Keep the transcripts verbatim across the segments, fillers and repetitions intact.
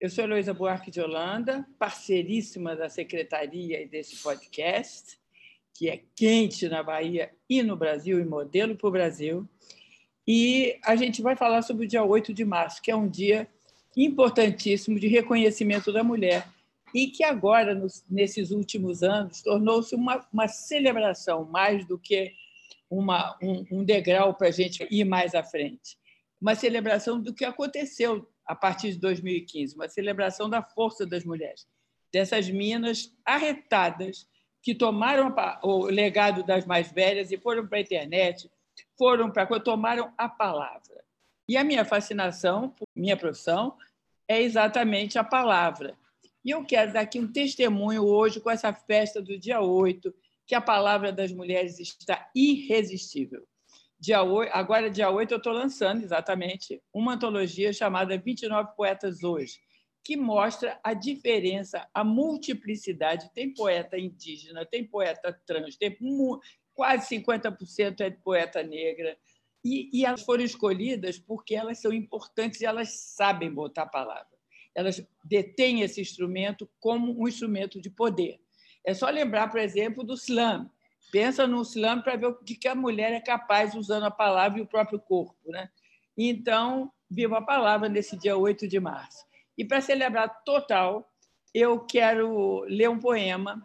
Eu sou Heloísa Buarque de Holanda, parceiríssima da secretaria e desse podcast, que é quente na Bahia e no Brasil, e modelo para o Brasil. E a gente vai falar sobre o dia oito de março, que é um dia importantíssimo de reconhecimento da mulher e que agora, nos, nesses últimos anos, tornou-se uma, uma celebração mais do que uma, um, um degrau para a gente ir mais à frente. Uma celebração do que aconteceu a partir de dois mil e quinze, uma celebração da força das mulheres, dessas minas arretadas que tomaram o legado das mais velhas e foram para a internet, foram para tomaram a palavra. E a minha fascinação, minha profissão, é exatamente a palavra. E eu quero dar aqui um testemunho hoje com essa festa do dia oito, que a palavra das mulheres está irresistível. Dia oito, agora, dia oito, eu estou lançando exatamente uma antologia chamada vinte e nove Poetas Hoje, que mostra a diferença, a multiplicidade. Tem poeta indígena, tem poeta trans, tem quase cinquenta por cento é de poeta negra. E, e elas foram escolhidas porque elas são importantes e elas sabem botar a palavra. Elas detêm esse instrumento como um instrumento de poder. É só lembrar, por exemplo, do slam. Pensa no slam para ver o que a mulher é capaz usando a palavra e o próprio corpo, né? Então, viva a palavra nesse dia oito de março. E, para celebrar total, eu quero ler um poema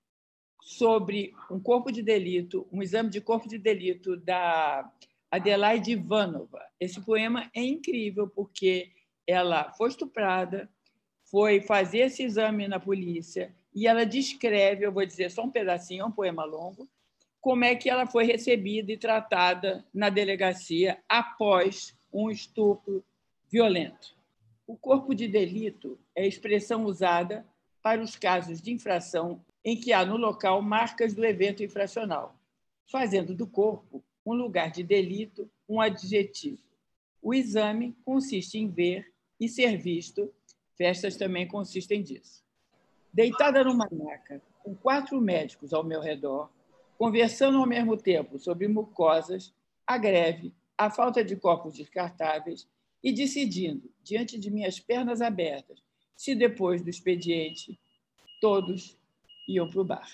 sobre um corpo de delito, um exame de corpo de delito da Adelaide Ivanova. Esse poema é incrível porque ela foi estuprada, foi fazer esse exame na polícia e ela descreve, eu vou dizer só um pedacinho, é um poema longo, como é que ela foi recebida e tratada na delegacia após um estupro violento. O corpo de delito é a expressão usada para os casos de infração em que há no local marcas do evento infracional, fazendo do corpo um lugar de delito, um adjetivo. O exame consiste em ver e ser visto, festas também consistem disso. Deitada numa maca, com quatro médicos ao meu redor, conversando ao mesmo tempo sobre mucosas, a greve, a falta de corpos descartáveis e decidindo, diante de minhas pernas abertas, se depois do expediente todos iam para o bar.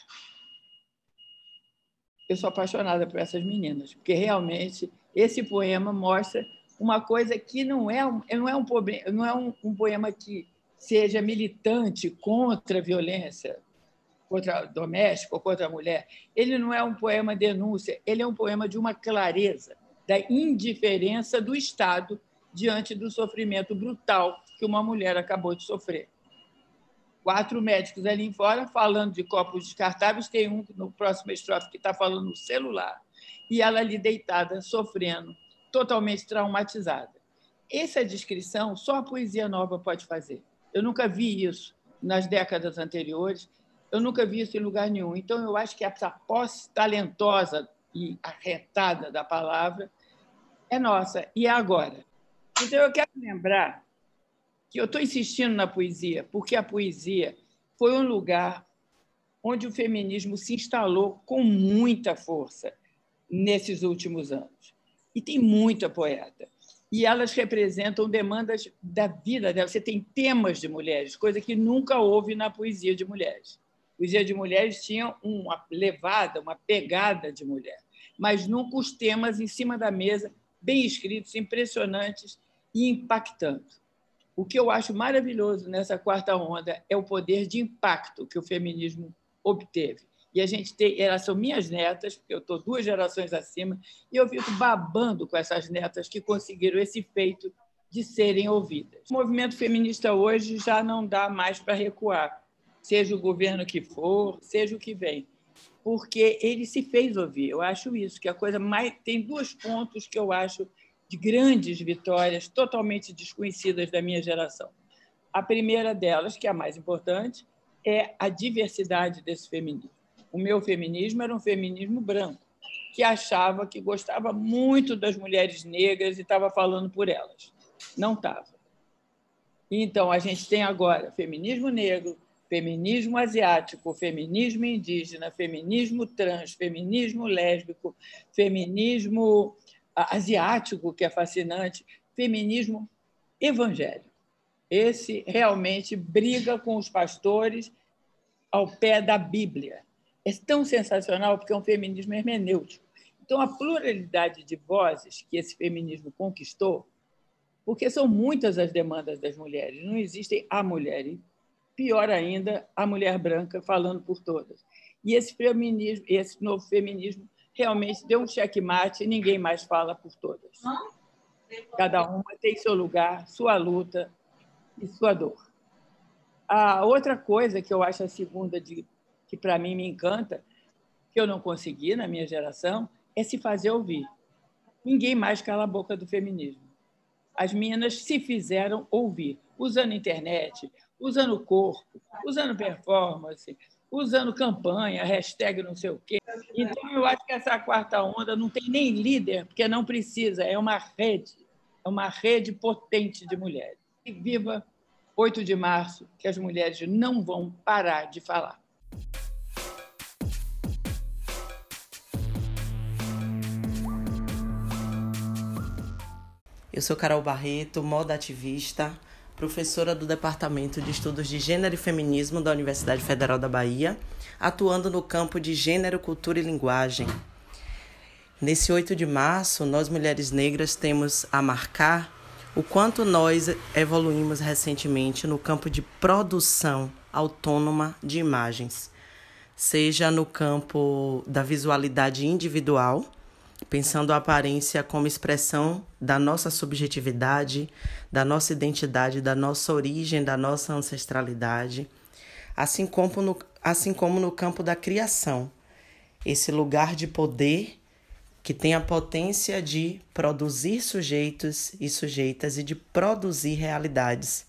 Eu sou apaixonada por essas meninas, porque realmente esse poema mostra uma coisa que não é um, não é um, não é um, um poema que seja militante contra a violência contra doméstica ou contra a mulher. Ele não é um poema denúncia, ele é um poema de uma clareza, da indiferença do Estado diante do sofrimento brutal que uma mulher acabou de sofrer. Quatro médicos ali em fora falando de copos descartáveis, tem um no próximo estrofe que está falando no celular, e ela ali deitada, sofrendo, totalmente traumatizada. Essa descrição só a poesia nova pode fazer. Eu nunca vi isso nas décadas anteriores, eu nunca vi isso em lugar nenhum. Então, eu acho que essa posse talentosa e arretada da palavra é nossa, e é agora. Então, eu quero lembrar que eu estou insistindo na poesia, porque a poesia foi um lugar onde o feminismo se instalou com muita força nesses últimos anos. E tem muita poeta. E elas representam demandas da vida delas. Você tem temas de mulheres, coisa que nunca houve na poesia de mulheres. A poesia de mulheres tinha uma levada, uma pegada de mulher, mas nunca os temas em cima da mesa, bem escritos, impressionantes e impactantes. O que eu acho maravilhoso nessa quarta onda é o poder de impacto que o feminismo obteve. E a gente tem, elas são minhas netas, porque eu estou duas gerações acima, e eu fico babando com essas netas que conseguiram esse feito de serem ouvidas. O movimento feminista hoje já não dá mais para recuar, seja o governo que for, seja o que vem, porque ele se fez ouvir. Eu acho isso, que a coisa mais... Tem dois pontos que eu acho de grandes vitórias totalmente desconhecidas da minha geração. A primeira delas, que é a mais importante, é a diversidade desse feminismo. O meu feminismo era um feminismo branco, que achava que gostava muito das mulheres negras e estava falando por elas. Não estava. Então, a gente tem agora feminismo negro, feminismo asiático, feminismo indígena, feminismo trans, feminismo lésbico, feminismo asiático, que é fascinante, feminismo evangélico. Esse realmente briga com os pastores ao pé da Bíblia. É tão sensacional porque é um feminismo hermenêutico. Então, a pluralidade de vozes que esse feminismo conquistou, porque são muitas as demandas das mulheres, não existe a mulher, e pior ainda, a mulher branca falando por todas. E esse feminismo, esse novo feminismo realmente deu um checkmate e ninguém mais fala por todas. Cada uma tem seu lugar, sua luta e sua dor. A outra coisa que eu acho a segunda, de, que para mim me encanta, que eu não consegui na minha geração, é se fazer ouvir. Ninguém mais cala a boca do feminismo. As meninas se fizeram ouvir, usando internet, usando o corpo, usando performance, usando campanha, hashtag não sei o quê. Então, eu acho que essa quarta onda não tem nem líder, porque não precisa, é uma rede, é uma rede potente de mulheres. E viva oito de março, que as mulheres não vão parar de falar. Eu sou Carol Barreto, moda ativista, professora do Departamento de Estudos de Gênero e Feminismo da Universidade Federal da Bahia, atuando no campo de Gênero, Cultura e Linguagem. Nesse oito de março, nós, mulheres negras, temos a marcar o quanto nós evoluímos recentemente no campo de produção autônoma de imagens, seja no campo da visualidade individual, pensando a aparência como expressão da nossa subjetividade, da nossa identidade, da nossa origem, da nossa ancestralidade, assim como no, assim como no campo da criação, esse lugar de poder que tem a potência de produzir sujeitos e sujeitas e de produzir realidades.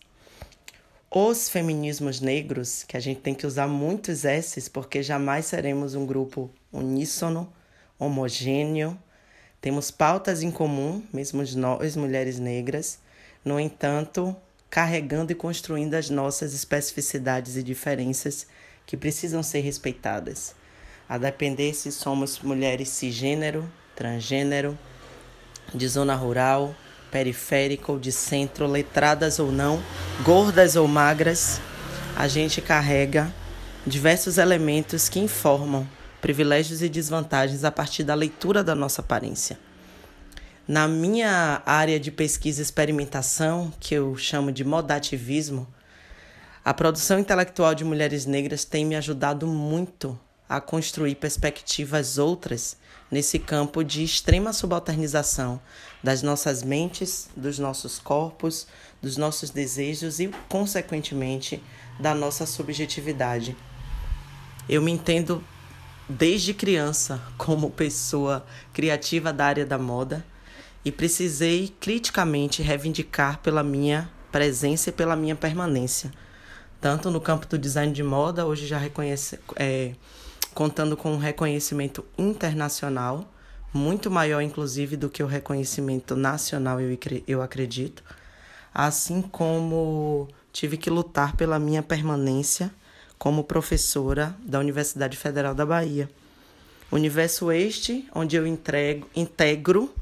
Os feminismos negros, que a gente tem que usar muitos S's, porque jamais seremos um grupo uníssono, homogêneo, temos pautas em comum, mesmo nós, mulheres negras, no entanto, carregando e construindo as nossas especificidades e diferenças que precisam ser respeitadas, a depender se somos mulheres cisgênero, transgênero, de zona rural, periférica ou de centro, letradas ou não, gordas ou magras, a gente carrega diversos elementos que informam privilégios e desvantagens a partir da leitura da nossa aparência. Na minha área de pesquisa e experimentação, que eu chamo de modativismo, a produção intelectual de mulheres negras tem me ajudado muito a construir perspectivas outras nesse campo de extrema subalternização das nossas mentes, dos nossos corpos, dos nossos desejos e, consequentemente, da nossa subjetividade. Eu me entendo desde criança como pessoa criativa da área da moda e precisei criticamente reivindicar pela minha presença e pela minha permanência, tanto no campo do design de moda, hoje já reconhece, é, contando com um reconhecimento internacional, muito maior inclusive do que o reconhecimento nacional, eu, eu acredito, assim como tive que lutar pela minha permanência como professora da Universidade Federal da Bahia. Universo este, onde eu entrego, integro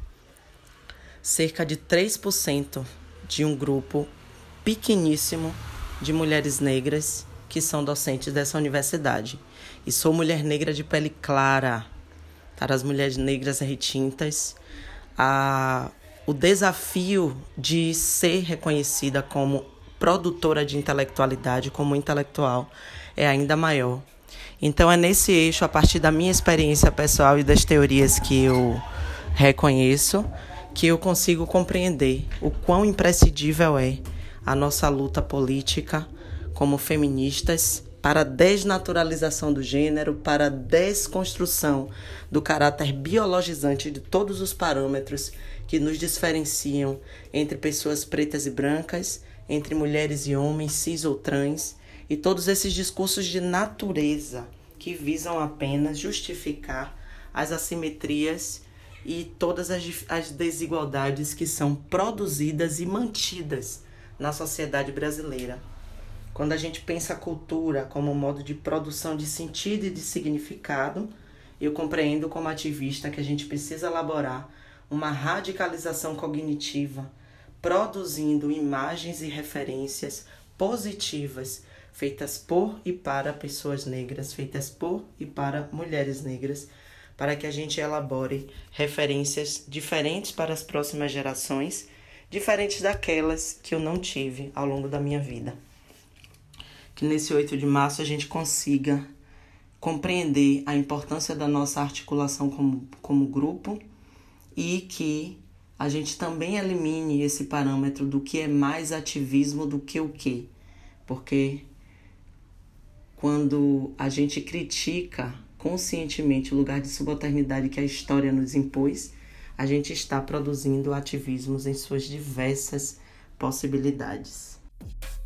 cerca de três por cento de um grupo pequeníssimo de mulheres negras que são docentes dessa universidade. E sou mulher negra de pele clara. Para as mulheres negras retintas, a, o desafio de ser reconhecida como produtora de intelectualidade, como intelectual, é ainda maior. Então, é nesse eixo, a partir da minha experiência pessoal e das teorias que eu reconheço, que eu consigo compreender o quão imprescindível é a nossa luta política como feministas para a desnaturalização do gênero, para a desconstrução do caráter biologizante de todos os parâmetros que nos diferenciam entre pessoas pretas e brancas, entre mulheres e homens, cis ou trans, e todos esses discursos de natureza que visam apenas justificar as assimetrias e todas as, as desigualdades que são produzidas e mantidas na sociedade brasileira. Quando a gente pensa a cultura como modo de produção de sentido e de significado, eu compreendo como ativista que a gente precisa elaborar uma radicalização cognitiva produzindo imagens e referências positivas, feitas por e para pessoas negras, feitas por e para mulheres negras, para que a gente elabore referências diferentes para as próximas gerações, diferentes daquelas que eu não tive ao longo da minha vida. Que nesse oito de março a gente consiga compreender a importância da nossa articulação como, como grupo e que a gente também elimine esse parâmetro do que é mais ativismo do que o quê. Porque quando a gente critica conscientemente o lugar de subalternidade que a história nos impôs, a gente está produzindo ativismos em suas diversas possibilidades.